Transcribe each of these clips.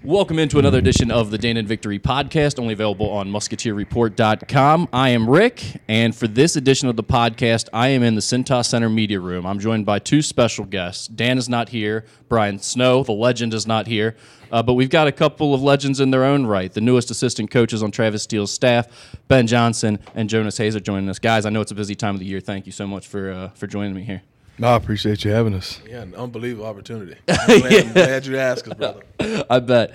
Welcome into another edition of the Dane and Victory podcast, only available on MusketeerReport.com. I am Rick, and for this edition of the podcast, I am in the Cintas Center Media Room. I'm joined by two special guests. Dan is not here. Brian Snow, the legend, is not here. But we've got a couple of legends in their own right. The newest assistant coaches on Travis Steele's staff, Ben Johnson and Jonas Hayes, are joining us. Guys, I know it's a busy time of the year. Thank you so much for joining me here. No, I appreciate you having us. Yeah, an unbelievable opportunity. I'm glad you asked us, brother. I bet.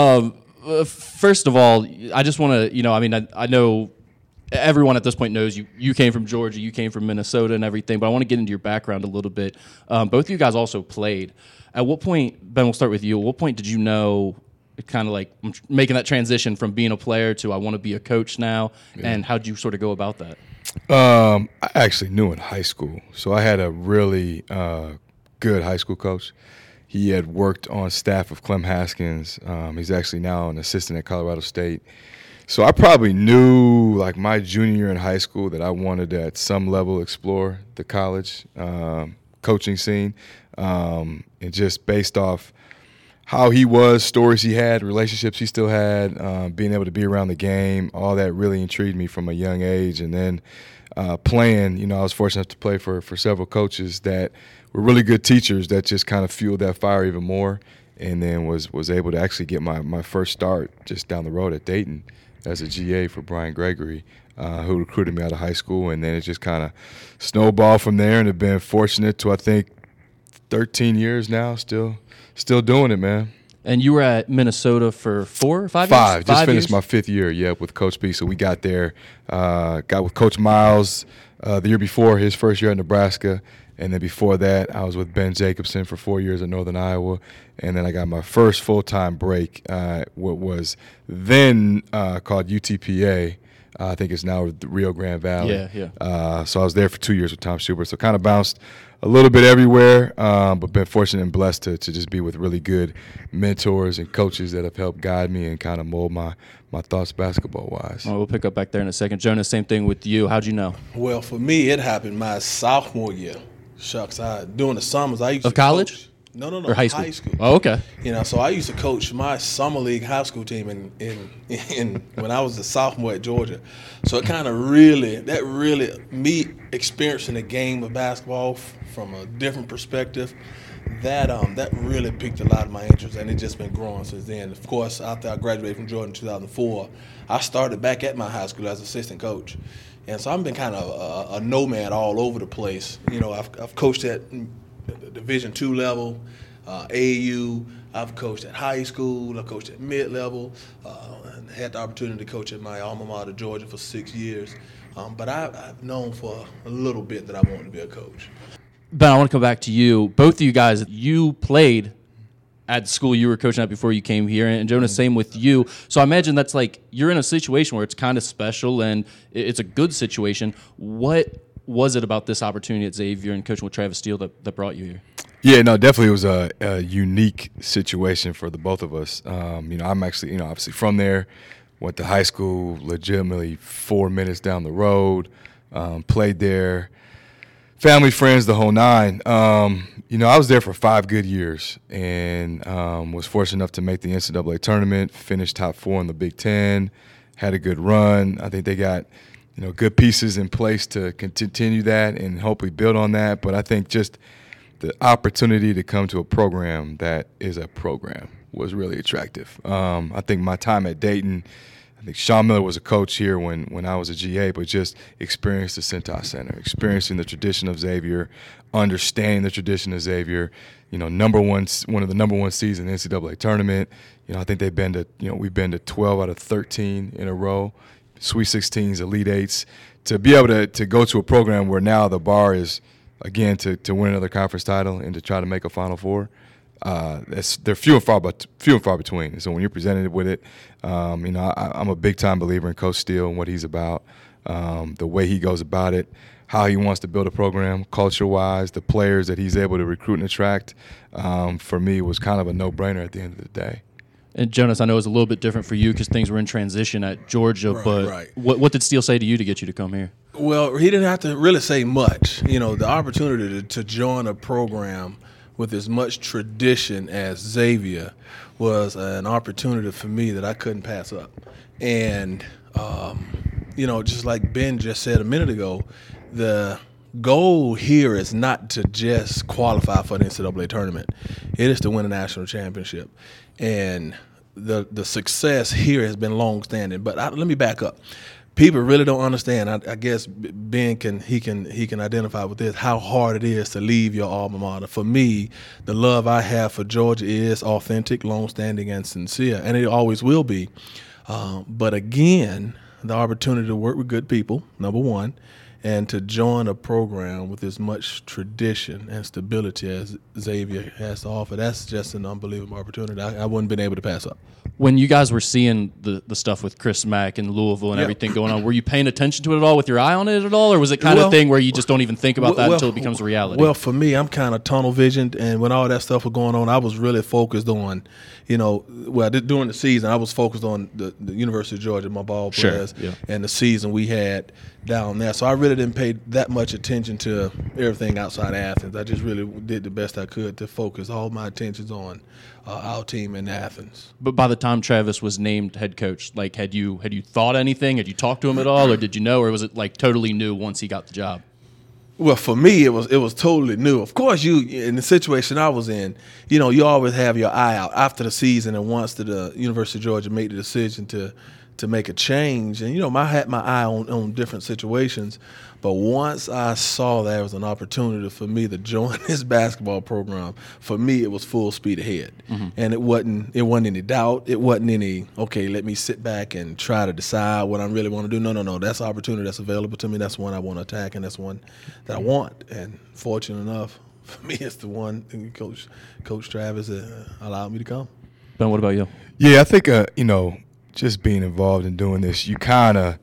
First of all, I just want to, I know everyone at this point knows you came from Georgia, you came from Minnesota and everything, but I want to get into your background a little bit. Both of you guys also played. At what point, Ben, we'll start with you. At what point did you know, kind of like making that transition from being a player to I want to be a coach now, and how did you sort of go about that? I actually knew in high school. So I had a really good high school coach. He had worked on staff of Clem Haskins. He's actually now an assistant at Colorado State. So I probably knew, like, my junior year in high school that I wanted to, at some level, explore the college coaching scene. And just based off how he was, stories he had, relationships he still had, being able to be around the game, all that really intrigued me from a young age. And then playing, I was fortunate enough to play for several coaches that were really good teachers that just kind of fueled that fire even more, and then was able to actually get my first start just down the road at Dayton as a GA for Brian Gregory, who recruited me out of high school. And then it just kind of snowballed from there, and have been fortunate to, I think, 13 years now, still doing it, man. And you were at Minnesota for 4 or 5 years? Five. Just finished my fifth year, with Coach B. So we got there, got with Coach Miles the year before, his first year at Nebraska. And then before that, I was with Ben Jacobson for 4 years at Northern Iowa. And then I got my first full-time break, what was then called UTPA. I think it's now the Rio Grande Valley. Yeah. So I was there for 2 years with Tom Schubert. So kind of bounced a little bit everywhere, but been fortunate and blessed to just be with really good mentors and coaches that have helped guide me and kind of mold my thoughts basketball-wise. Well, we'll pick up back there in a second. Jonas, same thing with you. How'd you know? Well, for me, it happened my sophomore year. Shucks, during the summers, I used to college? Coach. No, or high school? Oh, okay. So I used to coach my summer league high school team in when I was a sophomore at Georgia. So it kind of really me experiencing the game of basketball from a different perspective, that really piqued a lot of my interest, and it's just been growing since then. Of course, after I graduated from Georgia in 2004, I started back at my high school as assistant coach. And so I've been kind of a nomad all over the place. I've coached at the Division II level, AAU. I've coached at high school. I've coached at mid-level. And had the opportunity to coach at my alma mater, Georgia, for 6 years. But I've known for a little bit that I wanted to be a coach. Ben, I want to come back to you. Both of you guys, you played at the school you were coaching at before you came here, and Jonas, same with you. So I imagine that's like you're in a situation where it's kind of special and it's a good situation. What was it about this opportunity at Xavier and coaching with Travis Steele that brought you here? Yeah, no, definitely it was a unique situation for the both of us. I'm actually, obviously from there, went to high school legitimately 4 minutes down the road, played there. Family, friends, the whole nine. I was there for 5 good years and was fortunate enough to make the NCAA tournament, finished top 4 in the Big Ten, had a good run. I think they got, good pieces in place to continue that and hopefully build on that. But I think just the opportunity to come to a program that is a program was really attractive. I think my time at Dayton, I think Sean Miller was a coach here when I was a GA, but just experienced the Cintas Center, experiencing the tradition of Xavier, understanding the tradition of Xavier. One of the number one seeds in the NCAA tournament. I think we've been to 12 out of 13 in a row, Sweet 16s, Elite 8s. To be able to go to a program where now the bar is, again, to win another conference title and to try to make a Final Four. They're few and far between. And so when you're presented with it, I'm a big time believer in Coach Steele and what he's about, the way he goes about it, how he wants to build a program, culture-wise, the players that he's able to recruit and attract. For me, was kind of a no-brainer at the end of the day. And Jonas, I know it was a little bit different for you because things were in transition at Georgia. Right. What did Steele say to you to get you to come here? Well, he didn't have to really say much. The opportunity to join a program with as much tradition as Xavier was an opportunity for me that I couldn't pass up. And, just like Ben just said a minute ago, the goal here is not to just qualify for the NCAA tournament. It is to win a national championship. And the success here has been long-standing. But let me back up. People really don't understand. I guess Ben can identify with this, how hard it is to leave your alma mater. For me, the love I have for Georgia is authentic, long-standing, and sincere, and it always will be. But again, the opportunity to work with good people, number one, and to join a program with as much tradition and stability as Xavier has to offer, that's just an unbelievable opportunity I wouldn't have been able to pass up. When you guys were seeing the stuff with Chris Mack and Louisville and everything going on, were you paying attention to it at all, with your eye on it at all, or was it kind of thing where you just don't even think about that until it becomes a reality? Well, for me, I'm kind of tunnel visioned, and when all that stuff was going on, I was really focused on, during the season, I was focused on the University of Georgia, my ball players, and the season we had down there. So I really didn't pay that much attention to everything outside of Athens. I just really did the best I could to focus all my attentions on our team in Athens. But by the time Travis was named head coach, like, had you thought anything? Had you talked to him at all, or did you know, or was it like totally new once he got the job? Well, for me, it was totally new. Of course, in the situation I was in, you always have your eye out after the season, and once the University of Georgia made the decision to make a change, and I had my eye on different situations. But once I saw there was an opportunity for me to join this basketball program, for me it was full speed ahead. Mm-hmm. And it wasn't any doubt. It wasn't any, okay, let me sit back and try to decide what I really want to do. No. That's an opportunity that's available to me. That's one I want to attack, and that's one that I want. And fortunate enough, for me, it's the one Coach Travis allowed me to come. Ben, what about you? Yeah, I think, just being involved in doing this, you kind of,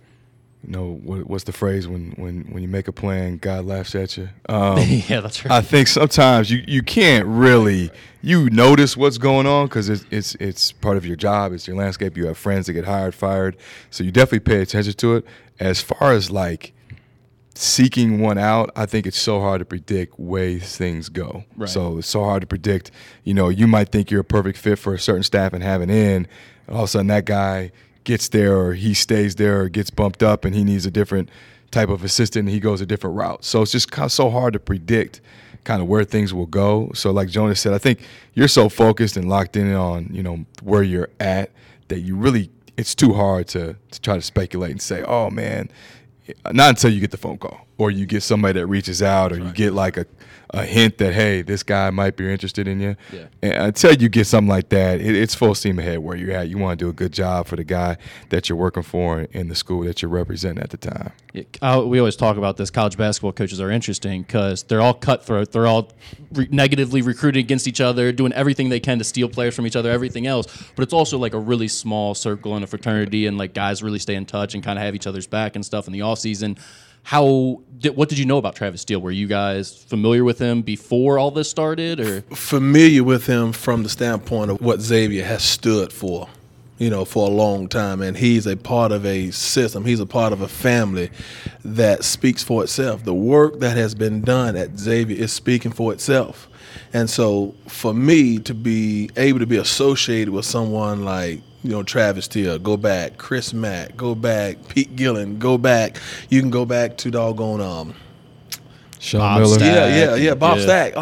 what's the phrase when you make a plan, God laughs at you? Yeah, that's right. I think sometimes you can't really notice what's going on because it's part of your job. It's your landscape. You have friends that get hired, fired, so you definitely pay attention to it. As far as like seeking one out, I think it's so hard to predict ways things go. Right. So it's so hard to predict. You might think you're a perfect fit for a certain staff and have an in. All of a sudden that guy gets there, or he stays there, or gets bumped up, and he needs a different type of assistant, and he goes a different route. So it's just kind of so hard to predict kind of where things will go. So like Jonas said, I think you're so focused and locked in on, where you're at that it's too hard to try to speculate and say, oh, man, not until you get the phone call or you get somebody that reaches out, or you get like a hint that, hey, this guy might be interested in you. Yeah. And until you get something like that, it's full steam ahead where you're at. You want to do a good job for the guy that you're working for in the school that you're representing at the time. Yeah, we always talk about this. College basketball coaches are interesting because they're all cutthroat. They're all negatively recruiting against each other, doing everything they can to steal players from each other, everything else. But it's also like a really small circle and a fraternity, and like guys really stay in touch and kind of have each other's back and stuff in the offseason. What did you know about Travis Steele? Were you guys familiar with him before all this started, or familiar with him from the standpoint of what Xavier has stood for, for a long time, and he's a part of a system. He's a part of a family that speaks for itself. The work that has been done at Xavier is speaking for itself, and so for me to be able to be associated with someone like Travis Steele, go back, Chris Mack, go back, Pete Gillen, go back. You can go back to doggone Sean Bob Miller. Stack. Bob Stack.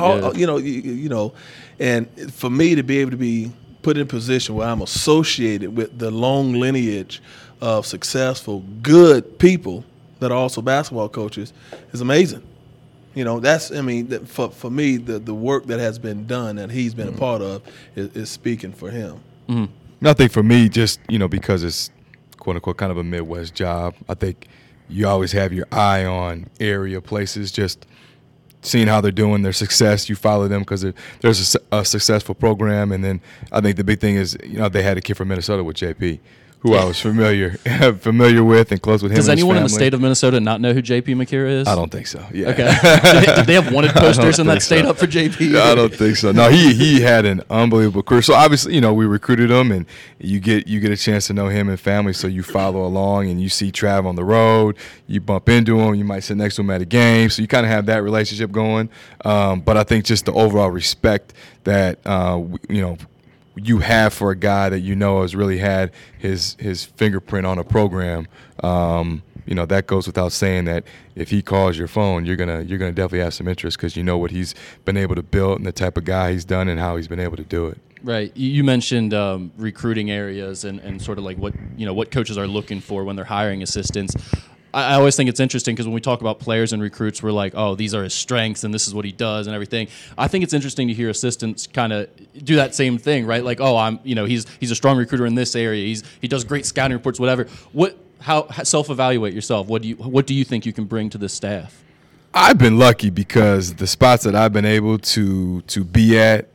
And for me to be able to be put in a position where I'm associated with the long lineage of successful, good people that are also basketball coaches is amazing. For me, the work that has been done that he's been a part of is speaking for him. Mm-hmm. Nothing for me, just, because it's, quote unquote, kind of a Midwest job. I think you always have your eye on area places, just seeing how they're doing, their success. You follow them because there's a successful program. And then I think the big thing is, they had a kid from Minnesota with JP who I was familiar with and close with him. Does and his anyone in the family. state of Minnesota not know who JP McCura is? I don't think so. Yeah. Okay. Did they have wanted posters in that state so. up for JP? I don't think so. No, he had an unbelievable career. So obviously, we recruited him, and you get a chance to know him and family. So you follow along, and you see Trav on the road. You bump into him. You might sit next to him at a game. So you kind of have that relationship going. But I think just the overall respect that you have for a guy that has really had his fingerprint on a program. That goes without saying that if he calls your phone, you're gonna definitely have some interest because you know what he's been able to build and the type of guy he's done and how he's been able to do it. Right. You mentioned recruiting areas and sort of like what coaches are looking for when they're hiring assistants. I always think it's interesting because when we talk about players and recruits, we're like, oh, these are his strengths and this is what he does and everything. I think it's interesting to hear assistants kind of do that same thing, right? Like, oh, he's a strong recruiter in this area. He does great scouting reports, whatever. How self-evaluate yourself? What do you think you can bring to this staff? I've been lucky because the spots that I've been able to be at,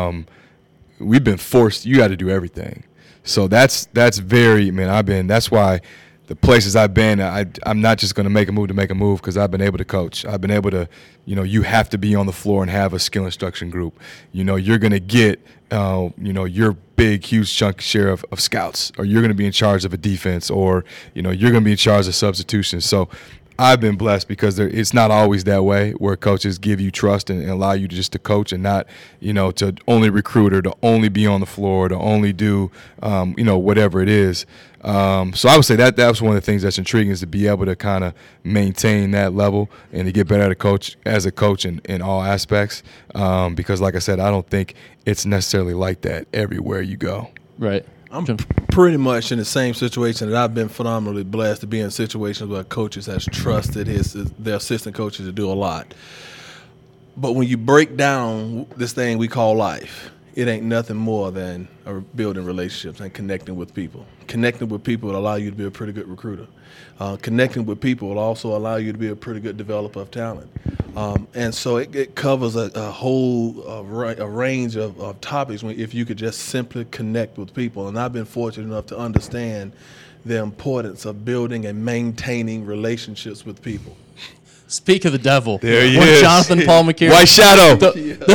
we've been forced. You got to do everything. So that's that's why. The places I've been, I'm not just going to make a move because I've been able to coach. I've been able to, you have to be on the floor and have a skill instruction group. You're going to get, your big, huge chunk share of scouts, or you're going to be in charge of a defense, or, you're going to be in charge of substitutions. So I've been blessed because it's not always that way where coaches give you trust and allow you to coach and not, to only recruit or to only be on the floor, to only do, whatever it is. So I would say that was one of the things that's intriguing is to be able to kind of maintain that level and to get better as a coach in all aspects. Because like I said, I don't think it's necessarily like that everywhere you go. Right. I'm pretty much in the same situation that I've been phenomenally blessed to be in situations where coaches has trusted their assistant coaches to do a lot. But when you break down this thing we call life, it ain't nothing more than building relationships and connecting with people. Connecting with people will allow you to be a pretty good recruiter. Connecting with people will also allow you to be a pretty good developer of talent. And so it covers a whole range of topics if you could just simply connect with people. And I've been fortunate enough to understand the importance of building and maintaining relationships with people. Speak of the devil. There he is. Jonathan Paul McCura. White Shadow.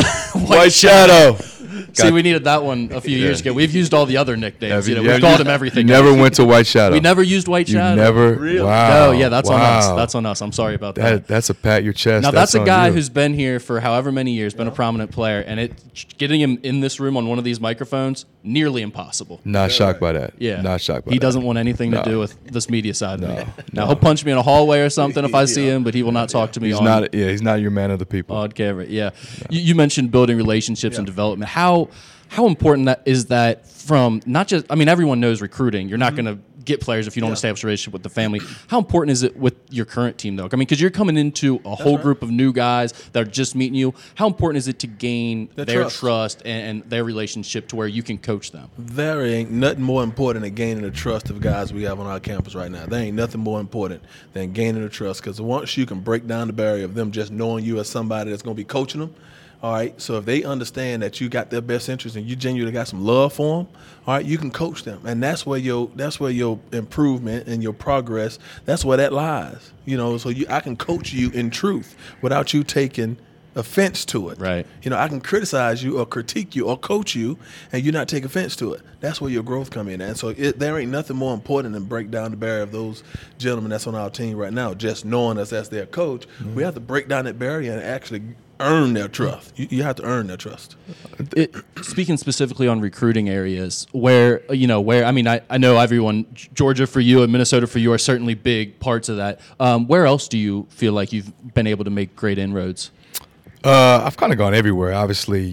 White Shadow. See, we needed that one a few years ago. We've used all the other nicknames. We've called him everything. You never went to White Shadow. We never used White Shadow. Never. Really? Wow. No, yeah, that's on Wow. us. That's on us. I'm sorry about that. That's a pat your chest. Now that's a on guy you. who's been here for however many years, been a prominent player, and getting him in this room on one of these microphones, nearly impossible. Not shocked by that. Yeah, Not shocked by that. He doesn't want anything to No. do with this media side of me. Now No. he'll punch me in a hallway or something if I see him, but he will not talk to me He's not your man of the people. on camera. Yeah, you mentioned building relationships and development. How important that is that from not just, I mean, everyone knows recruiting. You're not going to get players if you don't establish a relationship with the family. How important is it with your current team, though? I mean, because you're coming into a whole group of new guys that are just meeting you. How important is it to gain their trust and their relationship to where you can coach them? There ain't nothing more important than gaining the trust of guys we have on our campus right now. There ain't nothing more important than gaining the trust, because once you can break down the barrier of them just knowing you as somebody that's going to be coaching them, all right, so if they understand that you got their best interest and you genuinely got some love for them, all right, you can coach them, and that's where your improvement and your progress, that's where that lies. So I can coach you in truth without you taking offense to it. Right. I can criticize you or critique you or coach you, and you not take offense to it. That's where your growth come in. And so there ain't nothing more important than break down the barrier of those gentlemen that's on our team right now. Just knowing us as their coach, we have to break down that barrier and actually earn their trust. You have to earn their trust. Speaking specifically on recruiting areas, where I mean, I know everyone, Georgia for you and Minnesota for you are certainly big parts of that. Where else do you feel like you've been able to make great inroads? I've kind of gone everywhere. Obviously,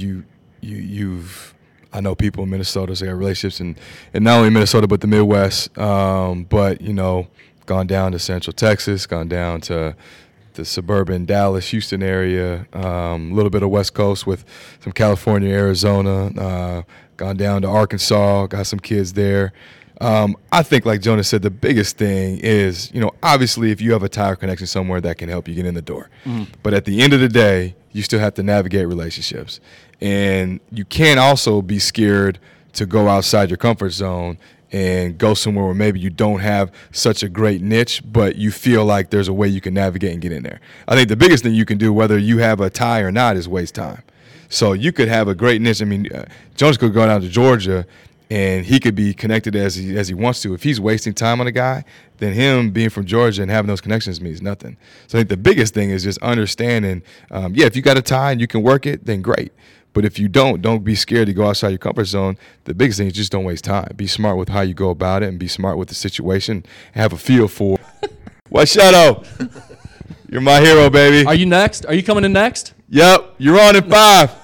I know people in Minnesota, so I have relationships in not only Minnesota but the Midwest. But gone down to Central Texas, gone down to the suburban Dallas, Houston area, a little bit of West Coast with some California, Arizona, gone down to Arkansas, got some kids there. I think, like Jonas said, the biggest thing is, obviously if you have a tire connection somewhere, that can help you get in the door. Mm-hmm. But at the end of the day, you still have to navigate relationships. And you can't also be scared to go outside your comfort zone and go somewhere where maybe you don't have such a great niche, but you feel like there's a way you can navigate and get in there. I think the biggest thing you can do, whether you have a tie or not, is waste time. So you could have a great niche. I mean, Jones could go down to Georgia, and he could be connected as he wants to. If he's wasting time on a guy, then him being from Georgia and having those connections means nothing. So I think the biggest thing is just understanding, if you got a tie and you can work it, then great. But if you don't be scared to go outside your comfort zone. The biggest thing is just don't waste time. Be smart with how you go about it and be smart with the situation and have a feel for what, Shadow? You're my hero, baby. Are you next? Are you coming in next? Yep, you're on in 5.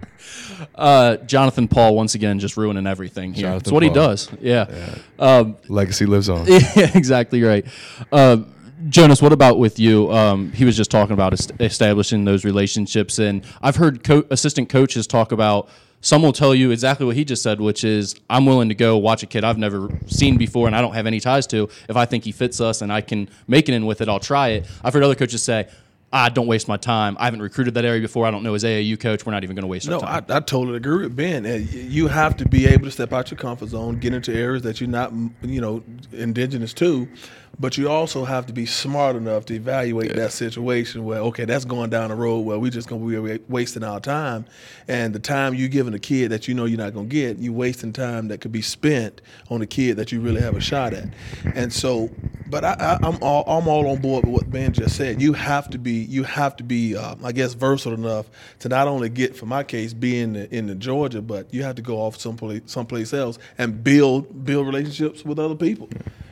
Jonathan Paul, once again, just ruining everything here. That's what Paul. he does. Yeah. Legacy lives on. Yeah, exactly right. Jonas, what about with you? He was just talking about establishing those relationships, and I've heard assistant coaches talk about some will tell you exactly what he just said, which is, I'm willing to go watch a kid I've never seen before and I don't have any ties to. If I think he fits us and I can make it in with it, I'll try it. I've heard other coaches say, don't waste my time. I haven't recruited that area before. I don't know his AAU coach. We're not even going to waste our time. I totally agree with Ben. You have to be able to step out your comfort zone, get into areas that you're not, indigenous to, but you also have to be smart enough to evaluate that situation where, okay, that's going down the road where we're just going to be wasting our time. And the time you're giving a kid that you know you're not going to get, you're wasting time that could be spent on a kid that you really have a shot at. And so, but I'm all on board with what Ben just said. You have to be, I guess, versatile enough to not only get, for my case, be in the Georgia, but you have to go off someplace else and build relationships with other people.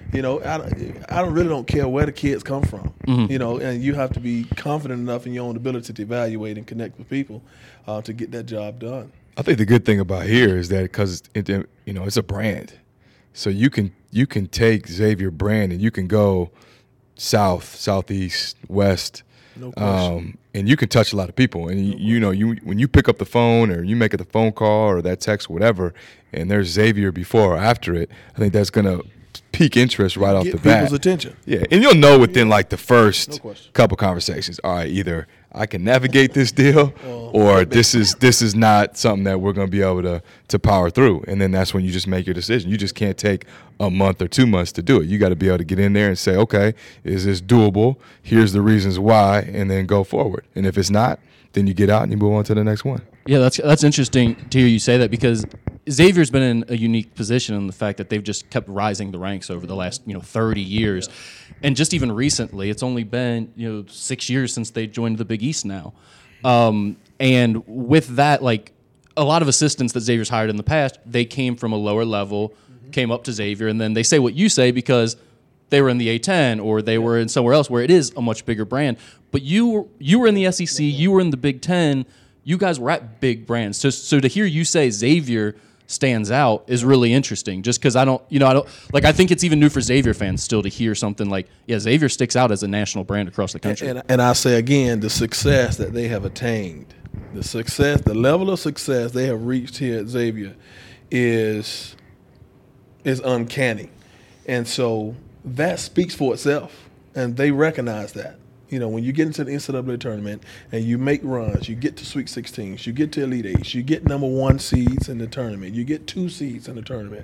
I really don't care where the kids come from, and you have to be confident enough in your own ability to evaluate and connect with people to get that job done. I think the good thing about here is that because it's a brand, so you can take Xavier brand and you can go south, southeast, west, no question. And you can touch a lot of people. And when you pick up the phone or you make it the phone call or that text, whatever, and there's Xavier before or after it, I think that's gonna pique interest right off the bat. People's attention. Yeah, and you'll know within like the first No couple conversations. All right, either I can navigate this deal, or this is not something that we're going to be able to power through. And then that's when you just make your decision. You just can't take a month or 2 months to do it. You got to be able to get in there and say, okay, is this doable? Here's the reasons why, and then go forward. And if it's not, then you get out and you move on to the next one. Yeah, that's interesting to hear you say that, because Xavier's been in a unique position in the fact that they've just kept rising the ranks over the last 30 years. Yeah. And just even recently, it's only been 6 years since they joined the Big East now. And with that, like a lot of assistants that Xavier's hired in the past, they came from a lower level, came up to Xavier, and then they say what you say because they were in the A10 or they were in somewhere else where it is a much bigger brand. But you were in the SEC, you were in the Big Ten, you guys were at big brands. So to hear you say Xavier stands out is really interesting, just because I think it's even new for Xavier fans still to hear something like, Xavier sticks out as a national brand across the country. And I say again, the success that they have attained, the level of success they have reached here at Xavier is uncanny. And so that speaks for itself, and they recognize that. When you get into the NCAA tournament and you make runs, you get to Sweet 16s, you get to Elite Eights, you get number 1 seeds in the tournament, you get 2 seeds in the tournament,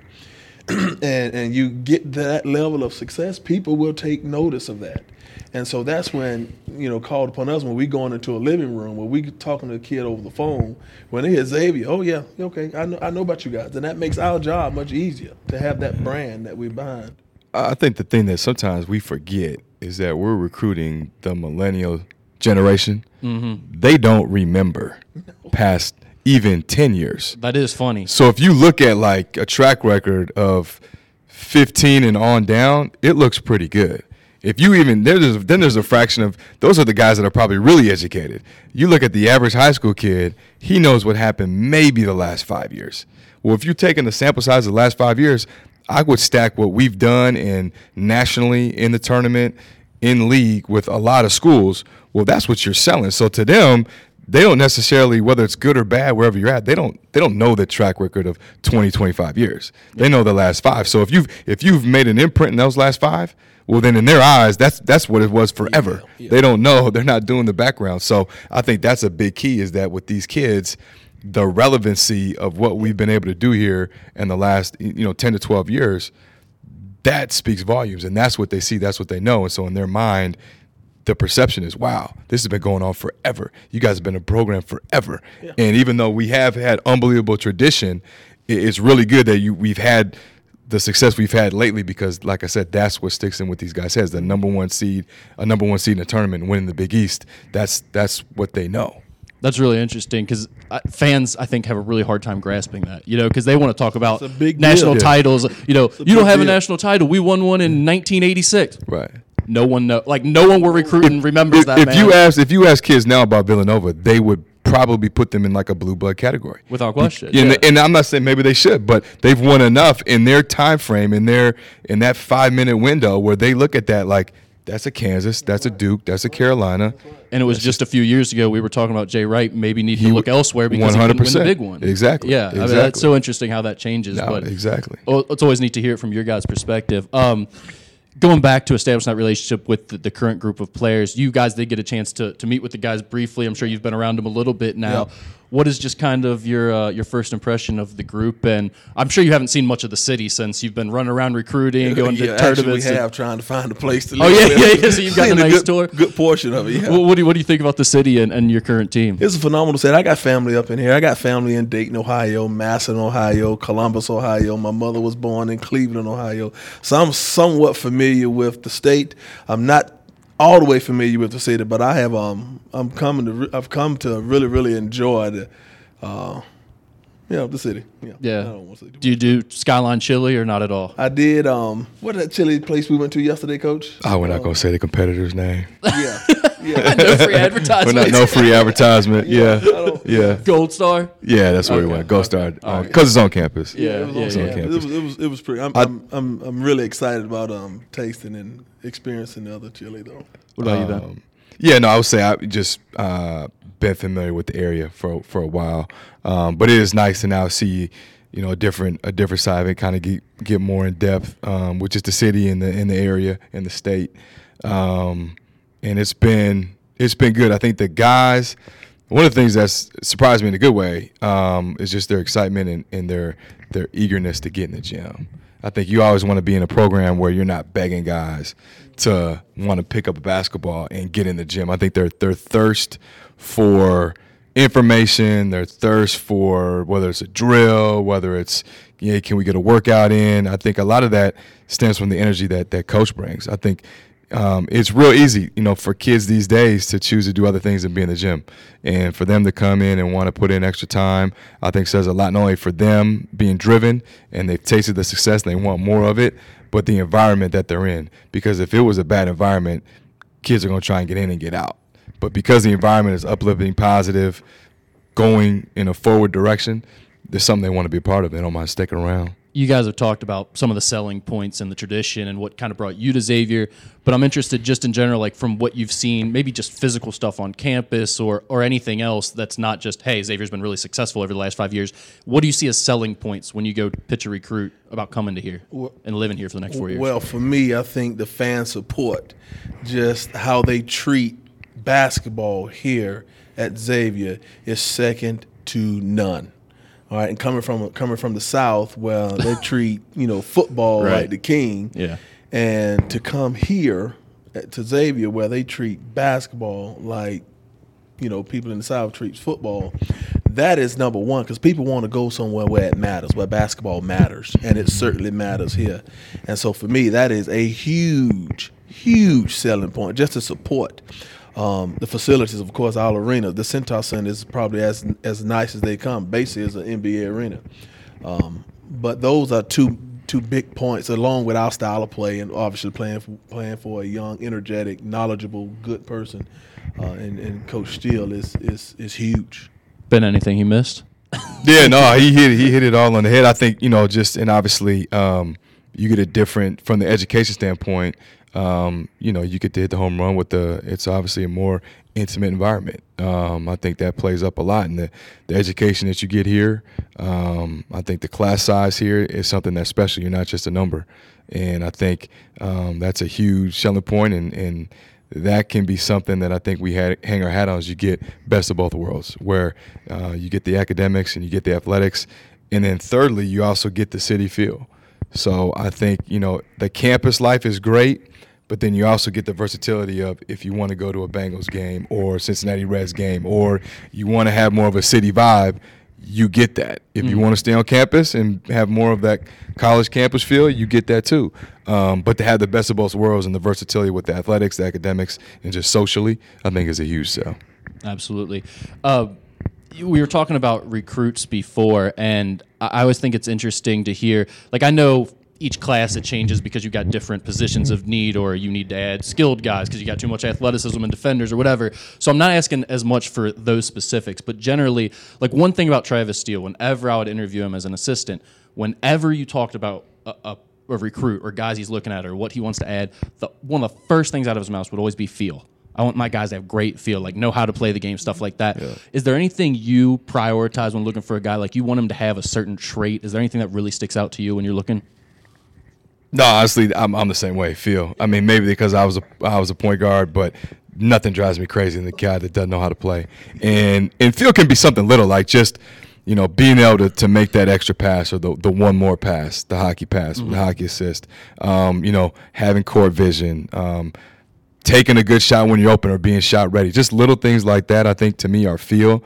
and you get that level of success, people will take notice of that. And so that's when, called upon us when we going into a living room, where we talking to a kid over the phone, when they hear Xavier, oh yeah, okay, I know about you guys. And that makes our job much easier to have that brand that we're behind. I think the thing that sometimes we forget is that we're recruiting the millennial generation. Mm-hmm. They don't remember past even 10 years. That is funny. So if you look at like a track record of 15 and on down, it looks pretty good. If you even there's a fraction of those are the guys that are probably really educated. You look at the average high school kid, he knows what happened maybe the last 5 years. Well, if you're taking the sample size of the last 5 years, I would stack what we've done in nationally in the tournament, in league with a lot of schools. Well, that's what you're selling. So to them, they don't necessarily, whether it's good or bad, wherever you're at, they don't know the track record of 20, 25 years. They know the last 5. So if you've made an imprint in those last 5, well, then in their eyes, that's what it was forever. Yeah. They don't know. They're not doing the background. So I think that's a big key, is that with these kids, the relevancy of what we've been able to do here in the last 10 to 12 years, that speaks volumes, and that's what they see, that's what they know. And so in their mind, the perception is, wow, this has been going on forever. You guys have been a program forever. Yeah. And even though we have had unbelievable tradition, it's really good that we've had the success we've had lately, because, like I said, that's what sticks in with these guys' heads. The number one seed in a tournament and winning the Big East, that's what they know. That's really interesting, because fans, I think, have a really hard time grasping that, because they want to talk about national titles. You don't have a national title. We won one in 1986. Right. No one we're recruiting remembers that. If you ask kids now about Villanova, they would probably put them in like a blue blood category without question. And I'm not saying maybe they should, but they've won enough in their time frame, in that 5-minute window, where they look at that like, that's a Kansas, that's a Duke, that's a Carolina. And it was just a few years ago we were talking about Jay Wright maybe needing to look elsewhere because 100%. He couldn't win the big one. Exactly. Yeah, exactly. I mean, that's so interesting how that changes. No, exactly. It's always neat to hear it from your guys' perspective. Going back to establishing that relationship with the current group of players, you guys did get a chance to meet with the guys briefly. I'm sure you've been around them a little bit now. Yep. What is just kind of your first impression of the group? And I'm sure you haven't seen much of the city since you've been running around recruiting, going to tournaments. Actually, we have trying to find a place to live. Oh, yeah. So you've got a nice tour. Good portion of it, yeah. Well, what do you think about the city and your current team? It's a phenomenal city. I got family up in here. I got family in Dayton, Ohio, Massillon, Ohio, Columbus, Ohio. My mother was born in Cleveland, Ohio. So I'm somewhat familiar with the state. I'm not all the way familiar with the city, but I have I've come to really, really enjoy the city. Yeah. Do you do Skyline Chili or not at all? I did. What that chili place we went to yesterday, Coach? Oh, we're not gonna say the competitor's name. Yeah. No free advertisement. No free advertisement. Yeah. Gold Star. Yeah, that's where we went. Gold Star, because it's on campus. Yeah, it was pretty. I'm really excited about tasting and experiencing the other chili though. What about you, Ben? Yeah, no, I would say I've just been familiar with the area for a while, but it is nice to now see a different side of it, kind of get more in depth, with just the city and the area and the state, and it's been good. I think the guys, one of the things that's surprised me in a good way, is just their excitement and their eagerness to get in the gym. I think you always want to be in a program where you're not begging guys to want to pick up a basketball and get in the gym. I think their thirst for information, their thirst for whether it's a drill, whether it's can we get a workout in. I think a lot of that stems from the energy that coach brings. I think it's real easy, for kids these days to choose to do other things than be in the gym. And for them to come in and want to put in extra time, I think says a lot, not only for them being driven and they've tasted the success and they want more of it, but the environment that they're in. Because if it was a bad environment, kids are going to try and get in and get out. But because the environment is uplifting, positive, going in a forward direction, there's something they want to be a part of. They don't mind sticking around. You guys have talked about some of the selling points and the tradition and what kind of brought you to Xavier, but I'm interested just in general, like from what you've seen, maybe just physical stuff on campus or anything else that's not just, hey, Xavier's been really successful over the last 5 years. What do you see as selling points when you go pitch a recruit about coming to here and living here for the next 4 years? Well, for me, I think the fan support, just how they treat basketball here at Xavier is second to none. All right, and coming from the South, where they treat football like the king, and to come here to Xavier, where they treat basketball like people in the South treat football, that is number one, because people want to go somewhere where it matters, where basketball matters, and it certainly matters here. And so for me, that is a huge selling point, just to support. The facilities, of course, our arena, the Centaur Center is probably as nice as they come. Basically, it's an NBA arena. But those are two big points, along with our style of play, and obviously playing for a young, energetic, knowledgeable, good person. And Coach Steele is huge. Been anything he missed? Yeah, no, he hit it all on the head. I think and obviously you get a different from the education standpoint. You get to hit the home run it's obviously a more intimate environment. I think that plays up a lot in the education that you get here. I think the class size here is something that's special. You're not just a number. And I think that's a huge selling point. And that can be something that I think we hang our hat on. Is you get best of both worlds, where you get the academics and you get the athletics, and then thirdly, you also get the city feel. So I think, the campus life is great, but then you also get the versatility of if you want to go to a Bengals game or Cincinnati Reds game, or you want to have more of a city vibe, you get that. If you want to stay on campus and have more of that college campus feel, you get that too. But to have the best of both worlds and the versatility with the athletics, the academics, and just socially, I think is a huge sell. Absolutely. We were talking about recruits before, and I always think it's interesting to hear. Like, I know each class it changes because you got different positions of need, or you need to add skilled guys because you got too much athleticism and defenders or whatever. So I'm not asking as much for those specifics, but generally, like, one thing about Travis Steele, whenever I would interview him as an assistant, whenever you talked about a recruit or guys he's looking at or what he wants to add, one of the first things out of his mouth would always be feel. I want my guys to have great feel, like know how to play the game, stuff like that. Yeah. Is there anything you prioritize when looking for a guy? Like, you want him to have a certain trait? Is there anything that really sticks out to you when you're looking? No, honestly, I'm the same way. Feel. I mean, maybe because I was a point guard, but nothing drives me crazy than the guy that doesn't know how to play. And feel can be something little, like just being able to make that extra pass or the one more pass, the hockey pass, the hockey assist. Having court vision, taking a good shot when you're open or being shot ready. Just little things like that, I think, to me, are feel.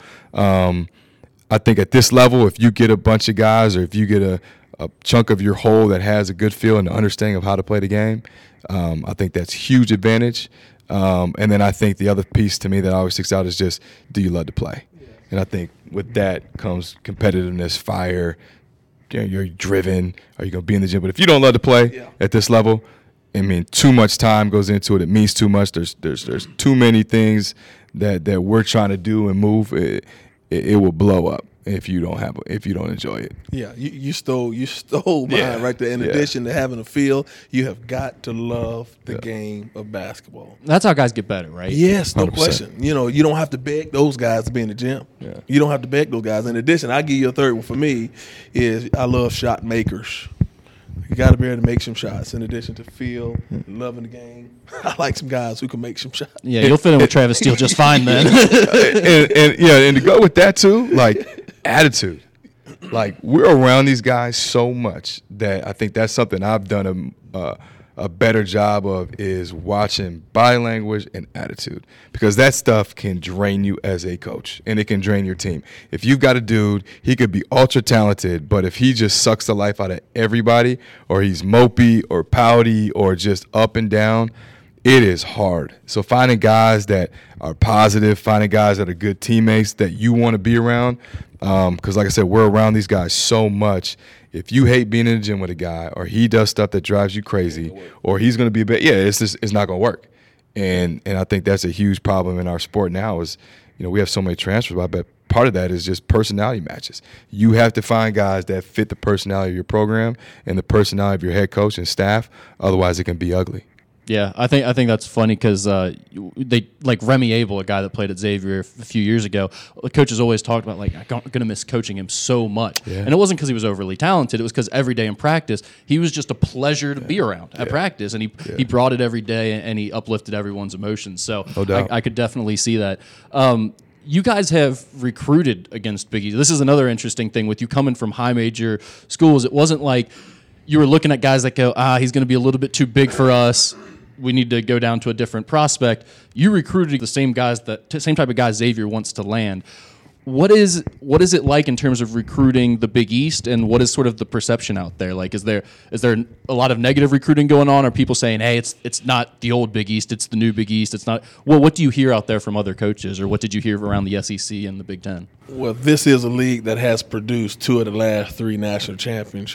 I think at this level, if you get a bunch of guys or if you get a chunk of your whole that has a good feel and understanding of how to play the game, I think that's huge advantage. And then I think the other piece to me that always sticks out is just, do you love to play? Yeah. And I think with that comes competitiveness, fire. You're driven. Are you going to be in the gym? But if you don't love to play at this level, I mean, too much time goes into it. It means too much. There's too many things that we're trying to do and move. It will blow up if you don't enjoy it. Yeah, you stole mine right there. In addition to having a feel, you have got to love the game of basketball. That's how guys get better, right? Yes, no 100%. Question. You don't have to beg those guys to be in the gym. Yeah. You don't have to beg those guys. In addition, I'll give you a third one for me is I love shot makers. You got to be able to make some shots in addition to feel, loving the game. I like some guys who can make some shots. Yeah, you'll fit in with Travis Steele just fine then. and to go with that too, like attitude. Like, we're around these guys so much that I think that's something I've done a better job of, is watching body language and attitude, because that stuff can drain you as a coach and it can drain your team. If you've got a dude, he could be ultra talented, but if he just sucks the life out of everybody, or he's mopey or pouty or just up and down, it is hard. So finding guys that are positive, finding guys that are good teammates that you want to be around, because like I said, we're around these guys so much. If you hate being in the gym with a guy, or he does stuff that drives you crazy, or he's going to be a bit, it's not going to work. And I think that's a huge problem in our sport now is, we have so many transfers, but I bet part of that is just personality matches. You have to find guys that fit the personality of your program and the personality of your head coach and staff. Otherwise, it can be ugly. Yeah, I think that's funny because they, like Remy Abel, a guy that played at Xavier a few years ago, the coaches always talked about, like, I'm going to miss coaching him so much. Yeah. And it wasn't because he was overly talented. It was because every day in practice, he was just a pleasure to be around at practice. And he brought it every day, and he uplifted everyone's emotions. So no doubt. I could definitely see that. You guys have recruited against Big East. This is another interesting thing with you coming from high major schools. It wasn't like you were looking at guys that go, he's going to be a little bit too big for us. We need to go down to a different prospect. You recruited the same type of guys Xavier wants to land. What is it like in terms of recruiting the Big East, and what is sort of the perception out there? Like, is there a lot of negative recruiting going on? Are people saying, hey, it's not the old Big East, it's the new Big East? It's not. Well, what do you hear out there from other coaches, or what did you hear around the SEC and the Big Ten? Well, this is a league that has produced 2 of the last 3 national champions.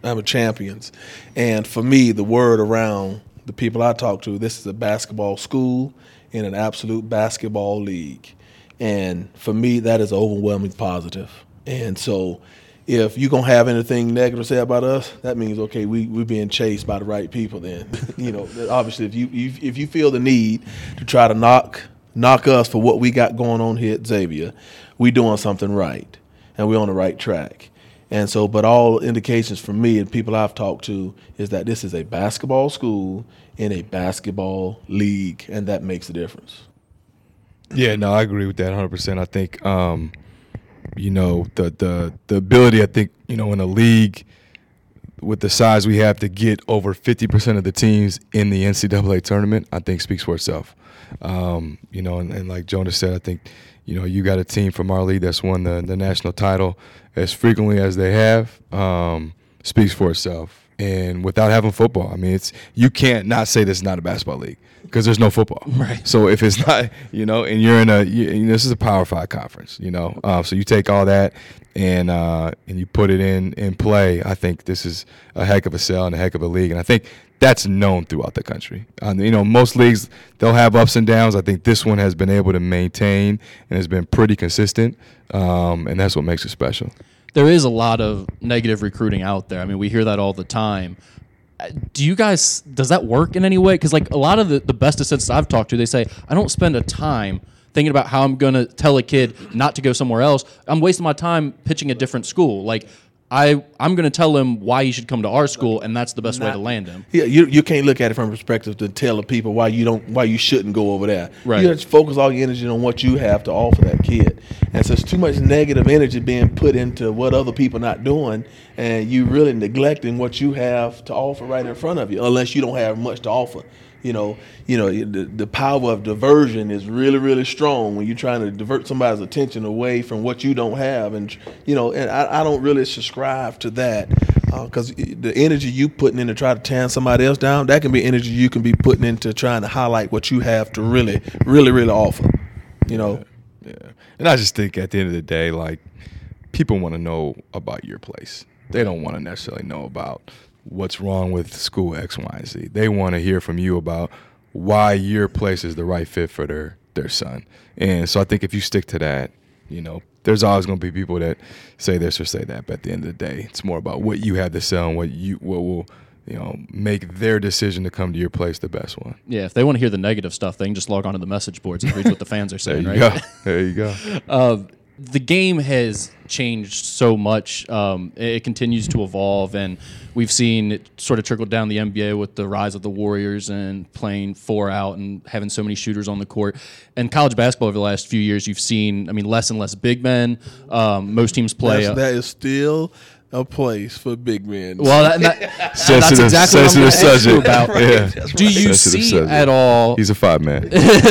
And for me, the word around the people I talk to, this is a basketball school in an absolute basketball league. And for me, that is overwhelming positive. And so if you're going to have anything negative to say about us, that means, okay, we're being chased by the right people then. Obviously, if you feel the need to try to knock us for what we got going on here at Xavier, we're doing something right, and we're on the right track. And so, but all indications from me and people I've talked to is that this is a basketball school in a basketball league, and that makes a difference. Yeah, no, I agree with that 100%. I think, the ability, I think, in a league with the size we have to get over 50% of the teams in the NCAA tournament, I think speaks for itself. And like Jonas said, I think, you got a team from our league that's won the national title as frequently as they have, speaks for itself. And without having football, I mean, you can't not say this is not a basketball league because there's no football. Right. So if it's not, and you're in this is a Power 5 conference, so you take all that and you put it in play. I think this is a heck of a sell and a heck of a league, and I think that's known throughout the country. Most leagues, they'll have ups and downs. I think this one has been able to maintain and has been pretty consistent, and that's what makes it special. There is a lot of negative recruiting out there. I mean, we hear that all the time. Does that work in any way? Because like a lot of the best assistants I've talked to, they say, I don't spend a time thinking about how I'm going to tell a kid not to go somewhere else. I'm wasting my time pitching a different school. Like I'm going to tell him why he should come to our school, and that's the best way to land him. Yeah, you can't look at it from a perspective to tell the people why you shouldn't go over there. Right. You just focus all your energy on what you have to offer that kid. And so it's too much negative energy being put into what other people not doing, and you really neglecting what you have to offer right in front of you, unless you don't have much to offer. The power of diversion is really, really strong when you're trying to divert somebody's attention away from what you don't have. And I don't really subscribe to that because the energy you putting in to try to tear somebody else down, that can be energy you can be putting into trying to highlight what you have to really, really, really offer. Yeah. And I just think at the end of the day, like, people want to know about your place. They don't want to necessarily know about what's wrong with school X, Y, and Z. They want to hear from you about why your place is the right fit for their son. And so I think if you stick to that, there's always going to be people that say this or say that. But at the end of the day, it's more about what you have to sell and what will make their decision to come to your place the best one. Yeah, if they want to hear the negative stuff, they can just log on to the message boards and read what the fans are saying, There you go. The game has changed so much. It continues to evolve, and we've seen it sort of trickle down the NBA with the rise of the Warriors and playing 4 out and having so many shooters on the court. And college basketball over the last few years, you've seen, less and less big men. Most teams play. That is still a place for big men. Well, that's exactly what I'm going to ask you about. Yeah. Do you see at all? He's a 5-man.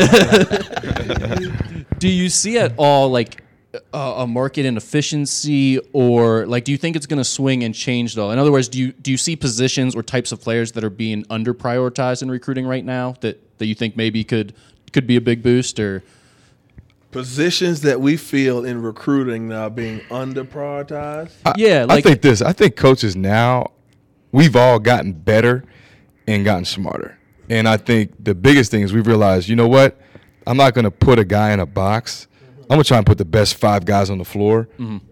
Do you see at all like a market inefficiency, or like do you think it's going to swing and change though? In other words, do you see positions or types of players that are being under prioritized in recruiting right now that you think maybe could be a big boost, or positions that we feel in recruiting now being under prioritized? I think coaches now, we've all gotten better and gotten smarter. And I think the biggest thing is we've realized, you know what? I'm not going to put a guy in a box. I'm going to try and put the best 5 guys on the floor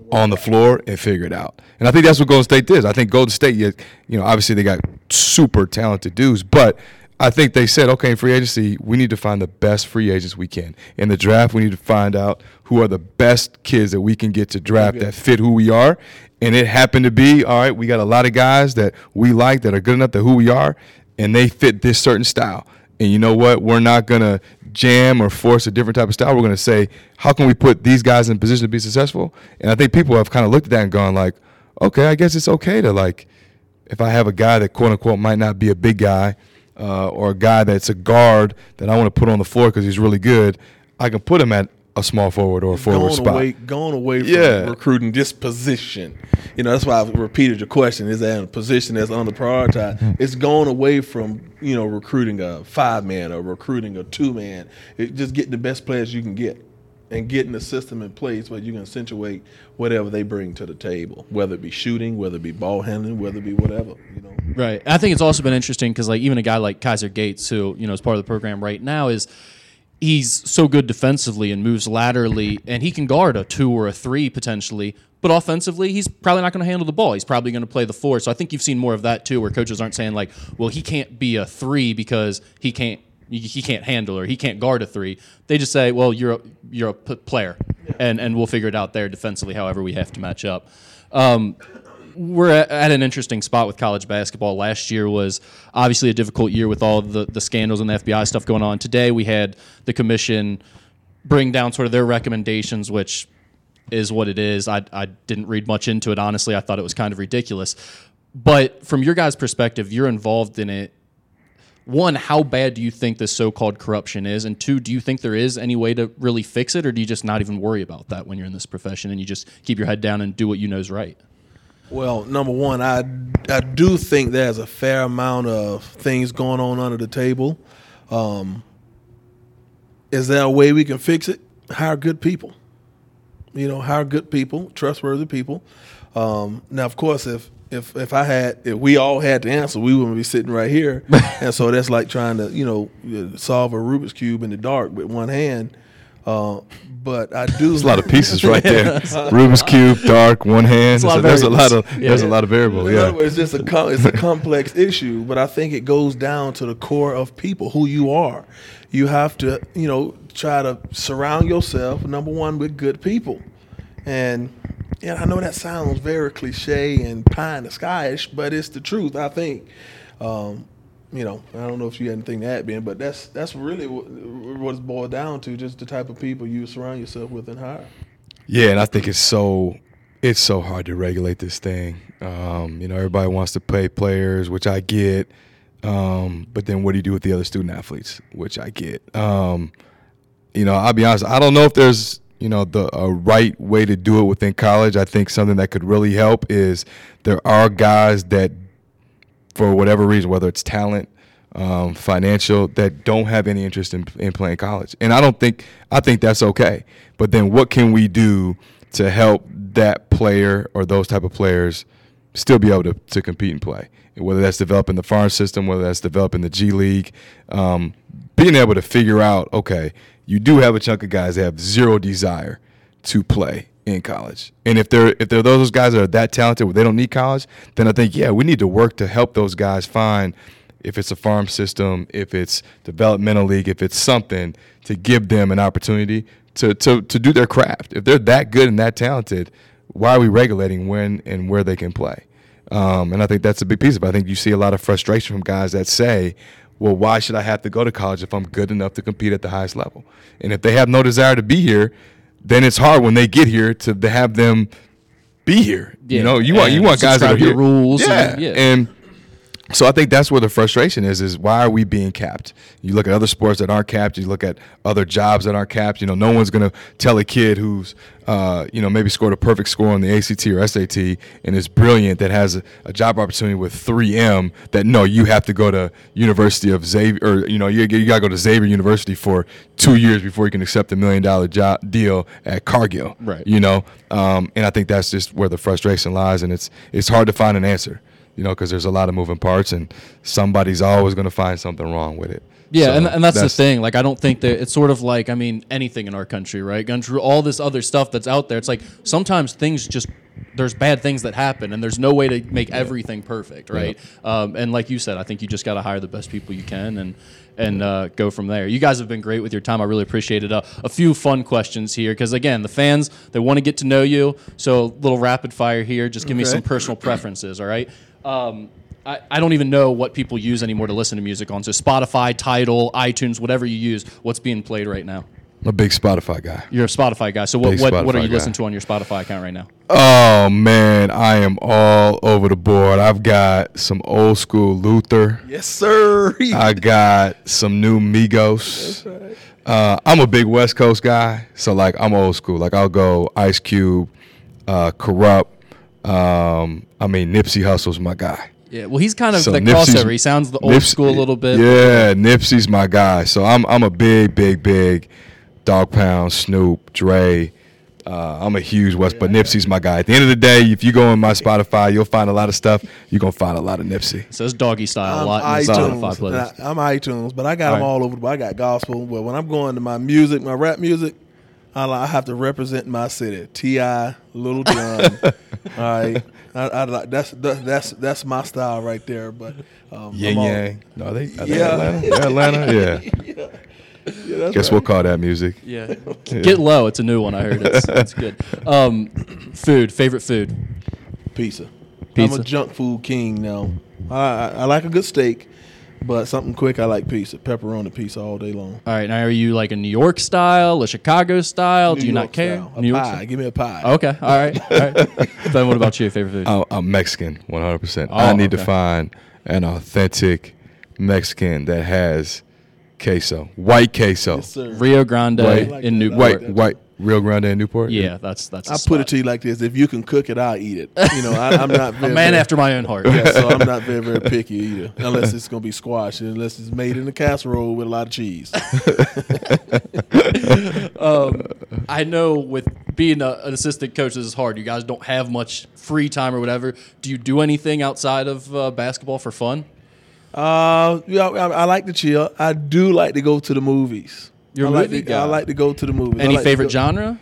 and figure it out. And I think that's what Golden State did. I think Golden State, obviously they got super talented dudes, but I think they said, okay, in free agency, we need to find the best free agents we can. In the draft, we need to find out who are the best kids that we can get to draft that fit who we are. And it happened to be, all right, we got a lot of guys that we like that are good enough to who we are, and they fit this certain style. And you know what? We're not going to jam or force a different type of style. We're going to say, how can we put these guys in position to be successful? And I think people have kind of looked at that and gone like, okay, I guess it's okay to, like, if I have a guy that quote unquote might not be a big guy or a guy that's a guard that I want to put on the floor because he's really good, I can put him at a small forward or a forward spot. Going away from recruiting this position. That's why I've repeated your question. Is that a position that's under prioritized? It's going away from, recruiting a 5-man or recruiting a 2-man. It's just getting the best players you can get and getting the system in place where you can accentuate whatever they bring to the table, whether it be shooting, whether it be ball handling, whether it be whatever. Right. I think it's also been interesting because, like, even a guy like Kaiser Gates, who, is part of the program right now, he's so good defensively and moves laterally, and he can guard a 2 or a 3 potentially. But offensively, he's probably not going to handle the ball. He's probably going to play the 4. So I think you've seen more of that too, where coaches aren't saying like, well, he can't be a 3 because he can't handle or he can't guard a 3. They just say, well, you're a player, and we'll figure it out there defensively, however we have to match up. We're at an interesting spot with college basketball. Last year was obviously a difficult year with all the scandals and the FBI stuff going on. Today we had the commission bring down sort of their recommendations, which is what it is. I didn't read much into it, honestly. I thought it was kind of ridiculous. But from your guys' perspective, you're involved in it. One, how bad do you think this so-called corruption is? And two, do you think there is any way to really fix it, or do you just not even worry about that when you're in this profession and you just keep your head down and do what you know is right? Well, number one, I do think there's a fair amount of things going on under the table. Is there a way we can fix it? Hire good people. Hire good people, trustworthy people. Now, of course, if we all had the answer, we wouldn't be sitting right here. And so that's like trying to, solve a Rubik's Cube in the dark with one hand. But I do. There's a lot of pieces right there. Rubik's Cube, dark, one hand. There's a lot of variables. In other words, it's a complex issue, but I think it goes down to the core of people, who you are. You have to, try to surround yourself, number one, with good people. And I know that sounds very cliche and pie in the sky-ish, but it's the truth, I think. I don't know if you had anything to add, Ben, but that's really what it's boiled down to, just the type of people you surround yourself with and hire. Yeah, and I think it's so hard to regulate this thing. Everybody wants to pay players, which I get, but then what do you do with the other student athletes, which I get. I'll be honest, I don't know if there's a right way to do it within college. I think something that could really help is there are guys that, for whatever reason, whether it's talent, financial, that don't have any interest in playing college. And I think that's okay. But then what can we do to help that player or those type of players still be able to compete and play? Whether that's developing the farm system, whether that's developing the G League, being able to figure out, okay, you do have a chunk of guys that have zero desire to play in college. And if they're those guys that are that talented where they don't need college, then I think, we need to work to help those guys find, if it's a farm system, if it's developmental league, if it's something, to give them an opportunity to do their craft. If they're that good and that talented, why are we regulating when and where they can play? And I think that's a big piece of it. I think you see a lot of frustration from guys that say, well, why should I have to go to college if I'm good enough to compete at the highest level? And if they have no desire to be here, then it's hard when they get here to have them be here. Yeah. You want guys that are here. Rules. And so I think that's where the frustration is why are we being capped? You look at other sports that aren't capped. You look at other jobs that aren't capped. No one's going to tell a kid who's, maybe scored a perfect score on the ACT or SAT and is brilliant, that has a job opportunity with 3M, that no, you have to go to University of Xavier, or, you got to go to Xavier University for 2 years before you can accept $1 million job deal at Cargill. Right. And I think that's just where the frustration lies, and it's hard to find an answer. Because there's a lot of moving parts, and somebody's always going to find something wrong with it. Yeah, so and that's the thing. Like, I don't think that it's sort of like, anything in our country, right? Going through all this other stuff that's out there, it's like sometimes things just, there's bad things that happen, and there's no way to make everything perfect, right? Yeah. And like you said, I think you just got to hire the best people you can and go from there. You guys have been great with your time. I really appreciate it. A few fun questions here, because, again, the fans, they want to get to know you. So a little rapid fire here. Just give me some personal preferences, all right? I don't even know what people use anymore to listen to music on. So Spotify, Tidal, iTunes, whatever you use, what's being played right now? I'm a big Spotify guy. You're a Spotify guy. So what are you listening to on your Spotify account right now? Oh, man, I am all over the board. I've got some old school Luther. Yes, sir. I got some new Migos. That's right. I'm a big West Coast guy, so, I'm old school. I'll go Ice Cube, Corrupt. Nipsey Hussle's my guy. Yeah, well, he's kind of the crossover. He sounds the old school a little bit. Yeah, Nipsey's my guy. So I'm a big Dog Pound, Snoop, Dre. I'm a huge West, but Nipsey's my guy. At the end of the day, if you go on my Spotify, you'll find a lot of stuff. You're going to find a lot of Nipsey. So it's doggy style a lot. I'm iTunes, but I got them all over. I got gospel. But when I'm going to my music, my rap music, I have to represent my city. T.I., Little John. All right, that's my style right there. But Yang. No, are they Atlanta? They're Atlanta. Yeah. Guess we'll call that music. Yeah. Get Low. It's a new one. I heard it's good. Food. Favorite food. Pizza. Pizza. I'm a junk food king now. I like a good steak, but something quick, I like pizza. Pepperoni pizza all day long. All right, now are you like a New York style, a Chicago style? Do you not care? Style. New A York pie. style? Give me a pie. Okay, all right. Ben, what about you? Favorite food? I'm Mexican, 100%. Oh, I need to okay. find an authentic Mexican that has queso, white queso, Yes, sir. Rio Grande Right. in that. Newport. white Rio Grande in Newport. Yeah, that's. I put it to you like this: if you can cook it, I'll eat it. You know, I'm not a very, man very, after my own heart. Yeah, so I'm not very picky either, unless it's gonna be squash, unless it's made in a casserole with a lot of cheese. I know with being an assistant coach, this is hard. You guys don't have much free time or whatever. Do you do anything outside of basketball for fun? Yeah, I like to chill. I do like to go to the movies. You're a I like movie to, guy. I like to go to the movies. I Any like to favorite go- genre?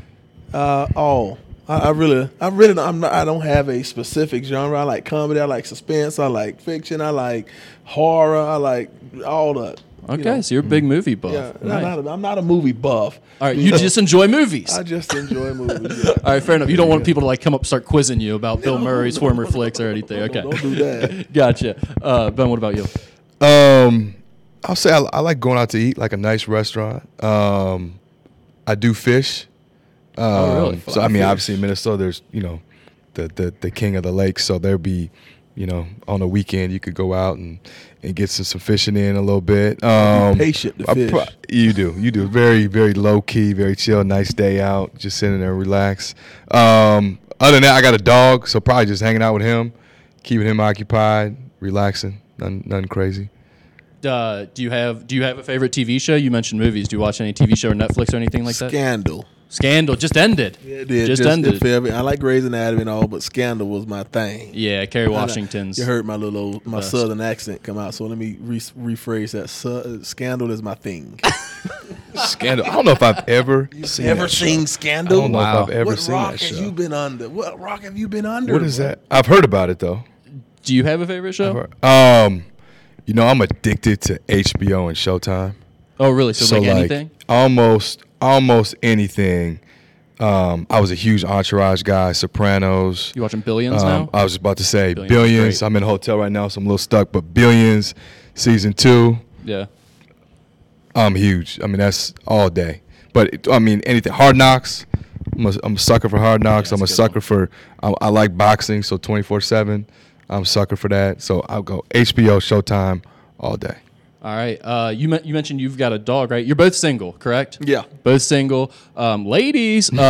I really I don't have a specific genre. I like comedy. I like suspense. I like fiction. I like horror. I like all that. Okay, so you're a big movie buff. Yeah, Nice. I'm not a movie buff. All right, you just enjoy movies. I just enjoy movies. Yeah. All right, fair enough. You don't want people to like come up and start quizzing you about Bill Murray's former flicks or anything. Okay, Don't do that. gotcha. Ben, what about you? I'll say I like going out to eat, like a nice restaurant. I do fish. really? So I mean, Fish. obviously in Minnesota, there's the king of the lake. So there'll be, on a weekend you could go out and get some fishing in a little bit. Patient to fish. You do. Very, very low key, very chill, nice day out, just sitting there and relax. Other than that, I got a dog, so probably just hanging out with him, keeping him occupied, relaxing, nothing crazy. Do you have a favorite TV show? You mentioned movies. Do you watch any TV show or Netflix or anything like that? Scandal. Scandal just ended. Yeah, it did. Just ended. I like Grey's Anatomy and all, but Scandal was my thing. Yeah, Kerry Washington's. You heard my best. southern accent come out, so let me rephrase that. Scandal is my thing. Scandal. I don't know if I've ever seen Ever that show. seen Scandal? I don't know if I've ever What seen rock that have show. you been under? What rock have you been under? What is bro? that? I've heard about it though. Do you have a favorite show? I'm addicted to HBO and Showtime. Oh, really? So like anything? Almost anything. I was a huge Entourage guy. Sopranos. You watching Billions now? I was about to say Billions is Billions. great. I'm in a hotel right now, so I'm a little stuck. But Billions, season 2. Yeah. I'm huge. I mean, that's all day. But anything. Hard Knocks. I'm a sucker for Hard Knocks. Yeah, I'm a that's a good sucker for. I like boxing, so 24/7. I'm a sucker for that. So I'll go HBO, Showtime, all day. All right. You mentioned you've got a dog, right? You're both single, correct? Yeah. Both single. Ladies. This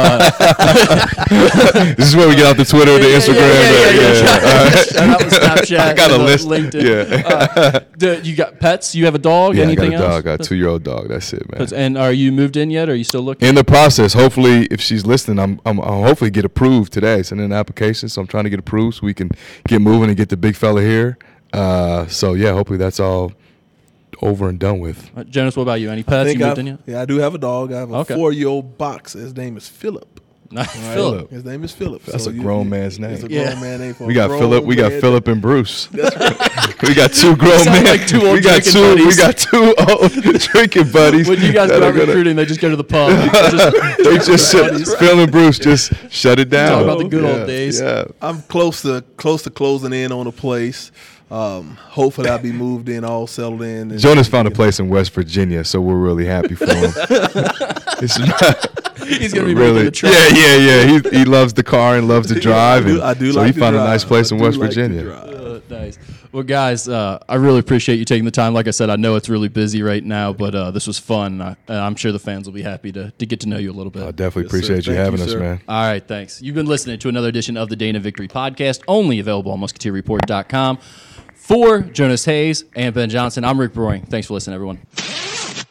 is where we get off the Twitter, the Instagram. Shout out to Snapchat. I got a and, list. LinkedIn. You got pets? You have a dog? Yeah, I got Anything a dog. else? I got a 2-year-old dog. That's it, man. And are you moved in yet? Or are you still looking? In the process, hopefully, if she's listening, I'll hopefully get approved today. Send in an application, so I'm trying to get approved so we can get moving and get the big fella here. So yeah, hopefully that's all over and done with. Jonas, what about you? Any pets? You moved in yet? Yeah, I do have a dog. I have a Okay. 4-year-old boxer. His name is Philip. Philip. His name is Philip. That's a grown man's name. It's a Yeah. grown man name for We a got grown Philip. We got man. Philip and Bruce. We got 2 grown Sound men. like 2 old we got drinking 2. buddies. We got 2 old drinking buddies. When you guys that go are out gonna- recruiting, they just go to the pub. They just Phil and Bruce just shut it down. Talk about the good old days. Yeah. I'm close to closing in on a place. Hopefully, I'll be moved in, all settled in. And, Jonas found a place in West Virginia, so we're really happy for him. It's not, He's going to be really, making the trip. yeah. He loves the car and loves to drive, I do so like he to found a drive. nice place I in do West like to Virginia. drive. Nice. Well, guys, I really appreciate you taking the time. Like I said, I know it's really busy right now, but this was fun. I'm sure the fans will be happy to get to know you a little bit. I definitely Yes, sir. appreciate you Thank having you, us, sir. man. All right, thanks. You've been listening to another edition of the Dana Victory Podcast, only available on MusketeerReport.com. For Jonas Hayes and Ben Johnson, I'm Rick Brewing. Thanks for listening, everyone.